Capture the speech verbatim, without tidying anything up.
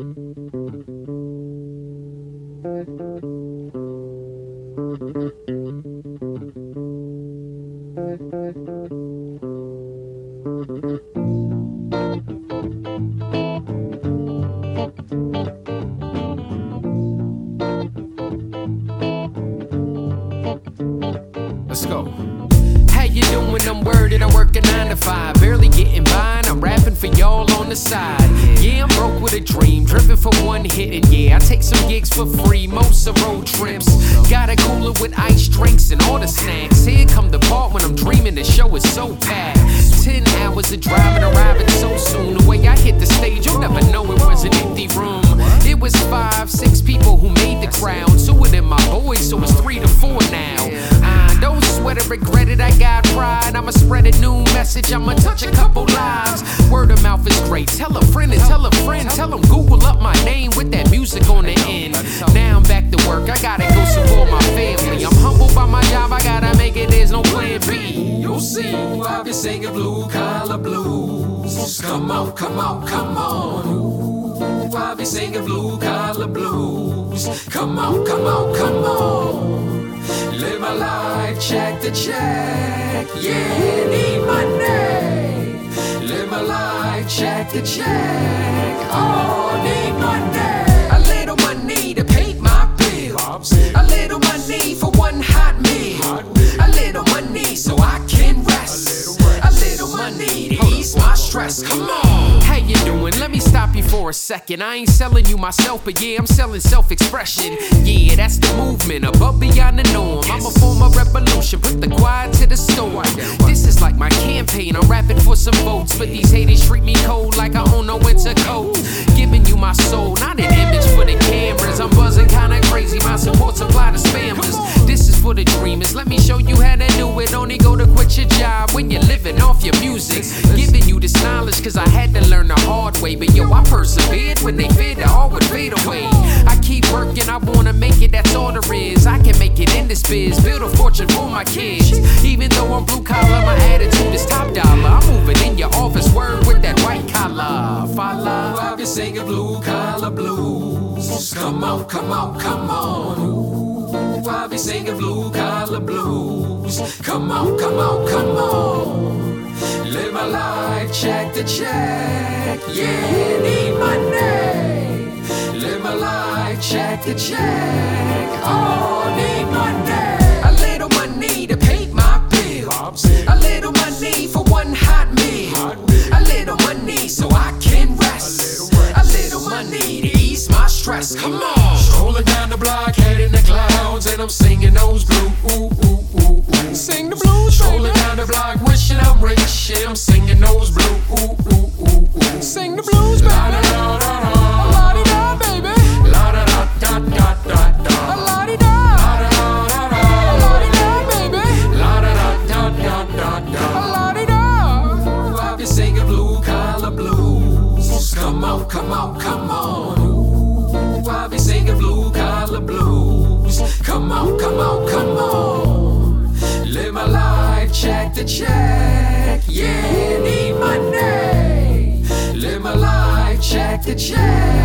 Let's go. How you doing? I'm worded, I work a nine to five. Barely getting by, and I'm rapping for y'all on the side. Yeah, I'm broke with a dream, driven for one hit. And yeah, I take some gigs for free, most are road trips. Got a cooler with ice drinks and all the snacks. Here come the part when I'm dreaming, the show is so packed. Ten hours of driving, arriving so soon. The way I hit the stage, you'll never know it was an empty room. It was five, six people who made the crowd. Two of them my boys, so it's three to four now. I don't sweat it, regret it, I got pride. I'ma spread a new message, I'ma touch a couple lives. Word of mouth is great, tell a friend and tell a friend. Tell them Google up my name with that music on the end. Now I'm back to work, I gotta go support my family. I'm humbled by my job, I gotta make it, there's no plan B. You'll see, I've been singing blue collar blues. Come on, come on, come on. Ooh, I'll be singing blue collar blues. Come on, come on, come on. Live my life, check the check. Yeah, need money. Live my life, check the check. Oh, need money. A little money to pay my bills. A little money for one hot meal. A little money so I can rest. A little money to ease my stress. Come on. How you doing? Let me stop you for a second. I ain't selling you myself, but yeah, I'm selling self-expression. Yeah, that's the movement, above beyond the norm. I'ma form a revolution, put the quiet to the storm. This is like my campaign, I'm rapping for some votes. But these haters treat me cold like I own no winter coat. Giving you my soul, not an image for the cameras. I'm buzzing kinda crazy, my support supply to spammers. This is for the dreamers, let me show you how to do it. Only go to quit your job when you're living off your music. Giving you this knowledge cause I had to learn the hard way. But yo, I persevered when they feared that all would fade away. I keep working, I wanna make it, that's all there is. I can make it in this biz, build a fortune for my kids. Even though I'm blue collar, my attitude is top dollar. I'm moving in your office, word with that white collar. Follow, I've been singing blue collar blues. Come on, come on, come on. Ooh, I'll be singing blue collar blues. Come on, come on, come on. Live my life, check the check. Yeah, need money. Live my life, check the check. Oh, need money. A little money to pay my bills. A little money for one hot meal. A little money so I can rest. A little money to ease my stress. Come on. Strolling down the block, head in the clouds, and I'm singing those blues. Ooh, ooh, ooh, ooh. Sing the blues, strolling down the block, wishing I'm rich. Yeah, I'm singing those blues. Ooh, ooh, ooh, ooh. Sing the blues, baby. La da da da da. La di da, baby. La da da da da da da. La di da. La da da da da. La di da, baby. La da da da da da da. La di da. Ooh, I've been singing blue collar blues. Come on, come on, come on. Ooh, I've been singing blue collar blues. Come on, come on, come on. Live my life, check the check. Yeah, need money. Live my life, check the check.